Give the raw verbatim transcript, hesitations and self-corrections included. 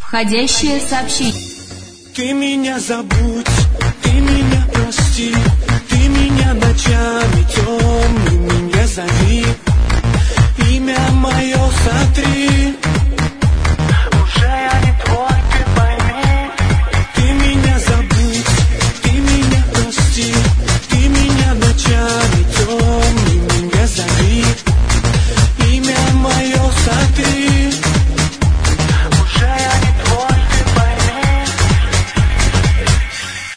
Входящее сообщение. Ты меня забудь, ты меня прости, ты меня ночами темными